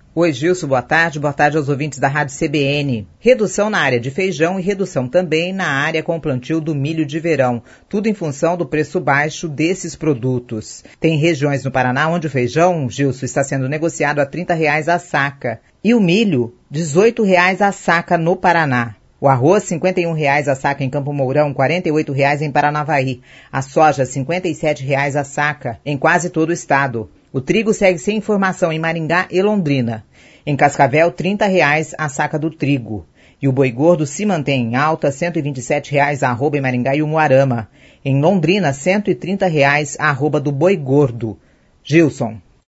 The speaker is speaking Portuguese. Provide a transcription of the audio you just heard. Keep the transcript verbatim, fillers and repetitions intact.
Oi, Gilson, boa tarde. Boa tarde aos ouvintes da Rádio C B N. Redução na área de feijão e redução também na área com plantio do milho de verão. Tudo em função do preço baixo desses produtos. Tem regiões no Paraná onde o feijão, Gilson, está sendo negociado a trinta reais a saca. E o milho, dezoito reais a saca no Paraná. O arroz, cinquenta e um reais a saca em Campo Mourão, quarenta e oito reais em Paranavaí. A soja, cinquenta e sete reais a saca em quase todo o estado. O trigo segue sem informação em Maringá e Londrina. Em Cascavel, trinta reais a saca do trigo. E o boi gordo se mantém em alta, cento e vinte e sete reais a arroba em Maringá e Umuarama. Em Londrina, cento e trinta reais a arroba do boi gordo. Gilson.